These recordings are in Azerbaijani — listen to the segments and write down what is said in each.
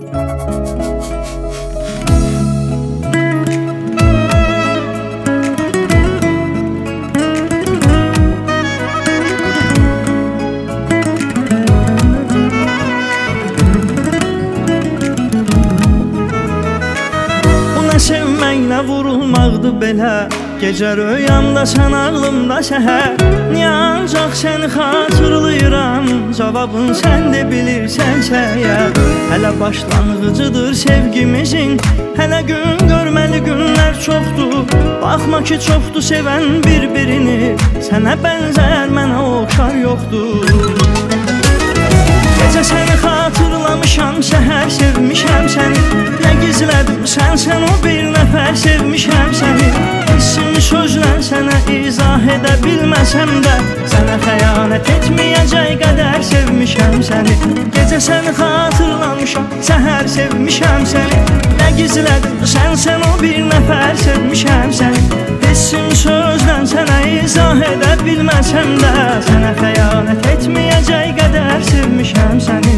Sevməklə vurulmaqdır belə, gecə röyamda sən ağlımda səhər. Niyə ancaq səni xatırlayıram, cavabın sən də bilirsənsə əgər. Hələ başlanğıcıdır sevgimizin, hələ gün görməli günlər çoxdur. Baxma ki çoxdur sevən bir-birini, sənə bənzər mənə oxşar yoxdur. Gecə səni xatırlamışam, səhər sevmişəm səni. Nə gizlədim sən o bir nəfər sevmişəm səni. Hissimi sözlə sənə izah edə bilməsəm də, sənə xəyanət etməyəcək qədər sevmişəm səni. Gecə səni xatırlamışam, səhər sevmişəm səni. Nə gizlədim sən o bir nəfər sevmişəm səni. Hissimi sözlə sənə izah edə bilməsəm də, sənə xəyanət etməyəcək qədər sevmişəm səni.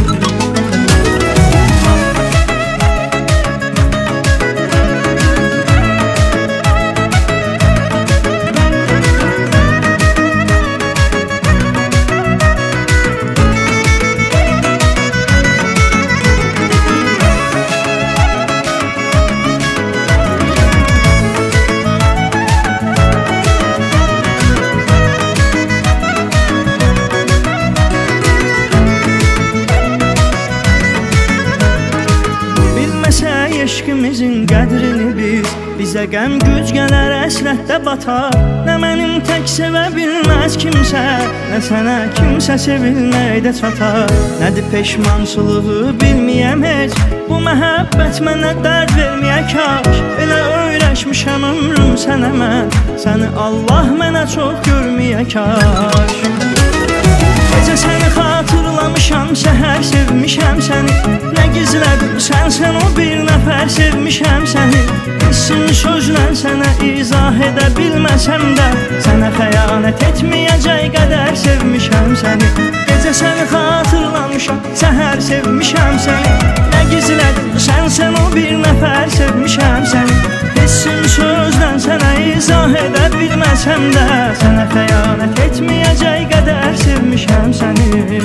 Eşqimizin qədrini bizə qəm güc gələr, əsrətdə batar. Nə mənim tək sevə bilməz kimsə, nə sənə kimsə sevilməkdə çatar. Nədir peşmançılığı bilməyəm heç, bu məhəbbət mənə dərd verməyə kaş. Elə öyrəşmişəm ömrüm sənə mən, səni Allah mənə çox görməyə kaş. Gecə səni xatırlamışam, səhər sevmişəm səni. Nə gizlədim sən o bir nəfər sevmişəm səni. Hissimi sözlə sənə izah edə bilməsəm də, sənə xəyanət etməyəcək qədər sevmişəm səni. Gecə səni xatırlamışam, səhər sevmişəm səni. Nə gizlədim sən o bir nəfər sevmişəm səni. Hissimi sözlə sənə izah edə bilməsəm də, sənə xəyanət etməyəcək qədər sevmişəm səni.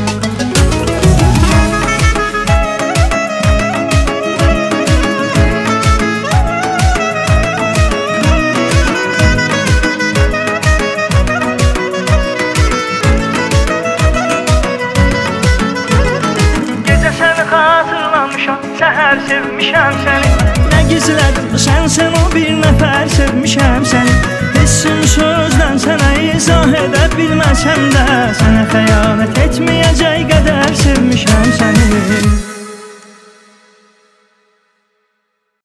Səhər sevmişəm səni. Nə gizlədim sən o bir nəfər sevmişəm səni. Hissimi sözlə sənə izah edə bilməsəm də, sənə xəyanət etməyəcək qədər sevmişəm səni.